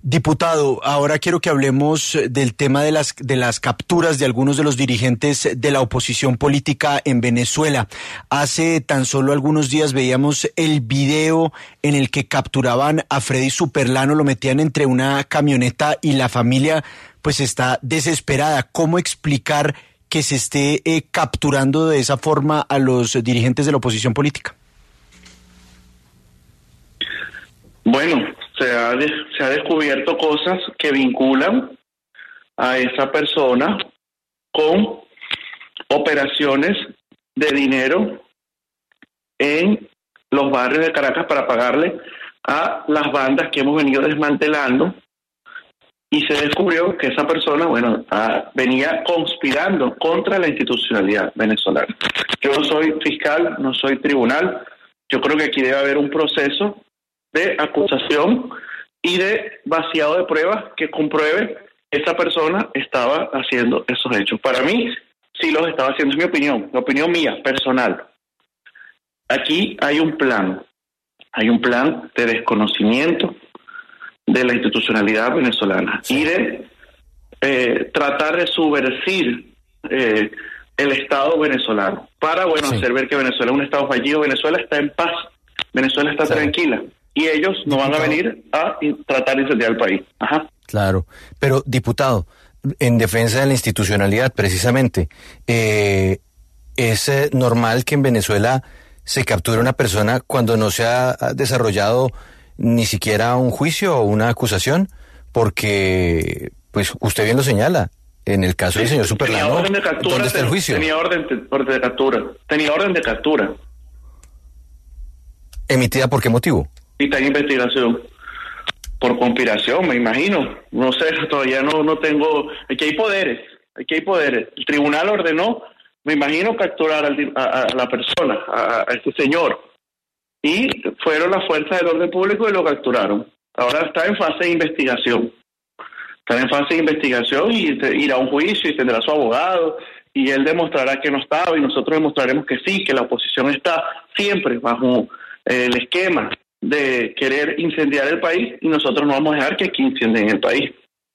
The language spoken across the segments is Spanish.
Diputado, ahora quiero que hablemos del tema de las capturas de algunos de los dirigentes de la oposición política en Venezuela. Hace tan solo algunos días veíamos el video en el que capturaban a Freddy Superlano, lo metían entre una camioneta y la familia pues está desesperada. ¿Cómo explicar que se esté capturando de esa forma a los dirigentes de la oposición política? Bueno, se ha descubierto cosas que vinculan a esa persona con operaciones de dinero en los barrios de Caracas para pagarle a las bandas que hemos venido desmantelando, y se descubrió que esa persona, venía conspirando contra la institucionalidad venezolana. Yo no soy fiscal, no soy tribunal, yo creo que aquí debe haber un proceso de acusación y de vaciado de pruebas que compruebe que esa persona estaba haciendo esos hechos. Para mí, sí los estaba haciendo, es mi opinión mía, personal. Aquí hay un plan de desconocimiento de la institucionalidad venezolana y de tratar de subvertir el Estado venezolano para, hacer ver que Venezuela es un Estado fallido. Venezuela está en paz, Venezuela está tranquila. Y ellos no van a venir a tratar de incendiar el país. Ajá. Claro, pero diputado, en defensa de la institucionalidad, precisamente, ¿es normal que en Venezuela se capture una persona cuando no se ha desarrollado ni siquiera un juicio o una acusación? Porque, pues, usted bien lo señala, en el caso del señor Superlano, ¿dónde está el juicio? Tenía orden de captura. ¿Emitida por qué motivo? Y está en investigación por conspiración, me imagino. No sé, todavía no tengo. Aquí hay poderes. El tribunal ordenó, me imagino, capturar a la persona, a este señor. Y fueron las fuerzas del orden público y lo capturaron. Ahora está en fase de investigación. Y irá a un juicio y tendrá su abogado. Y él demostrará que no estaba y nosotros demostraremos que sí, que la oposición está siempre bajo el esquema de querer incendiar el país, y nosotros no vamos a dejar que aquí incendien el país.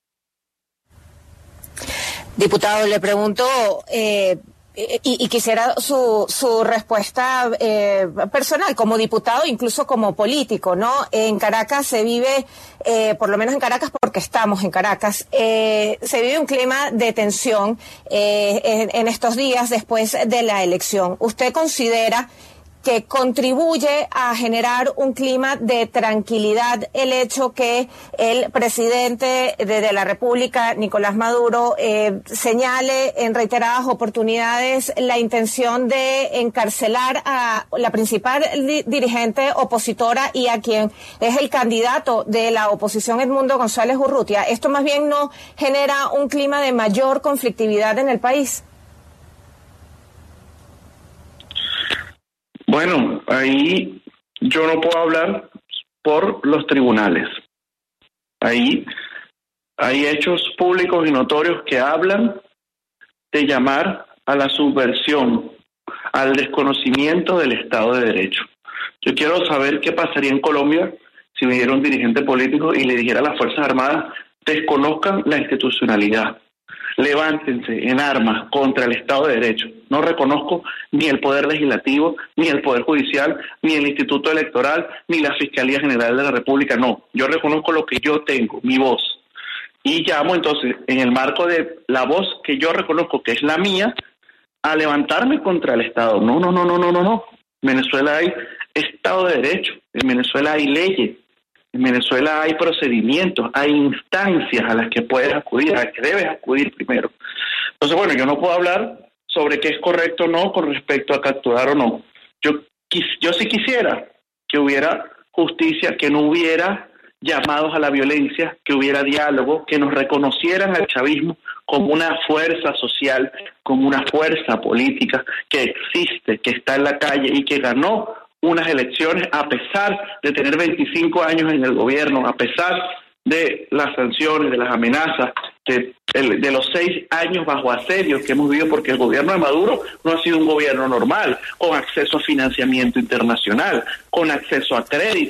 Diputado, le pregunto y quisiera su respuesta personal como diputado, incluso como político, ¿no? En Caracas se vive, por lo menos en Caracas, porque estamos en Caracas, se vive un clima de tensión en estos días después de la elección. ¿Usted considera que contribuye a generar un clima de tranquilidad el hecho que el presidente de la República, Nicolás Maduro, señale en reiteradas oportunidades la intención de encarcelar a la principal dirigente opositora y a quien es el candidato de la oposición, Edmundo González Urrutia? ¿Esto más bien no genera un clima de mayor conflictividad en el país? Bueno, ahí yo no puedo hablar por los tribunales. Ahí hay hechos públicos y notorios que hablan de llamar a la subversión, al desconocimiento del Estado de Derecho. Yo quiero saber qué pasaría en Colombia si viniera un dirigente político y le dijera a las Fuerzas Armadas: desconozcan la institucionalidad, levántense en armas contra el Estado de Derecho. No reconozco ni el Poder Legislativo, ni el Poder Judicial, ni el Instituto Electoral, ni la Fiscalía General de la República. No, yo reconozco lo que yo tengo, mi voz. Y llamo entonces, en el marco de la voz que yo reconozco que es la mía, a levantarme contra el Estado. No. En Venezuela hay Estado de Derecho, en Venezuela hay leyes, en Venezuela hay procedimientos, hay instancias a las que puedes acudir, a las que debes acudir primero. Entonces, yo no puedo hablar sobre qué es correcto o no con respecto a capturar o no. Yo sí quisiera que hubiera justicia, que no hubiera llamados a la violencia, que hubiera diálogo, que nos reconocieran al chavismo como una fuerza social, como una fuerza política que existe, que está en la calle y que ganó unas elecciones a pesar de tener 25 años en el gobierno, a pesar de las sanciones, de las amenazas, de los 6 años bajo asedio que hemos vivido, porque el gobierno de Maduro no ha sido un gobierno normal, con acceso a financiamiento internacional, con acceso a créditos,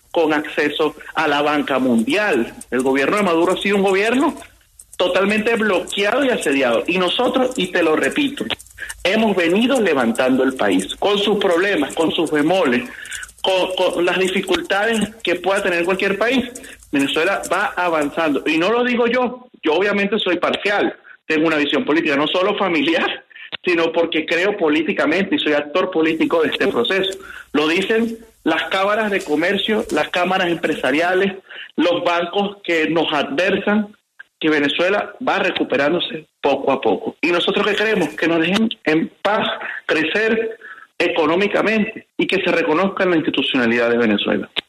con acceso a la banca mundial. El gobierno de Maduro ha sido un gobierno totalmente bloqueado y asediado. Y nosotros, y te lo repito, hemos venido levantando el país, con sus problemas, con sus bemoles, con las dificultades que pueda tener cualquier país. Venezuela va avanzando. Y no lo digo yo obviamente soy parcial, tengo una visión política, no solo familiar, sino porque creo políticamente y soy actor político de este proceso. Lo dicen las cámaras de comercio, las cámaras empresariales, los bancos que nos adversan que Venezuela va recuperándose poco a poco. ¿Y nosotros qué queremos? Que nos dejen en paz crecer económicamente y que se reconozca la institucionalidad de Venezuela.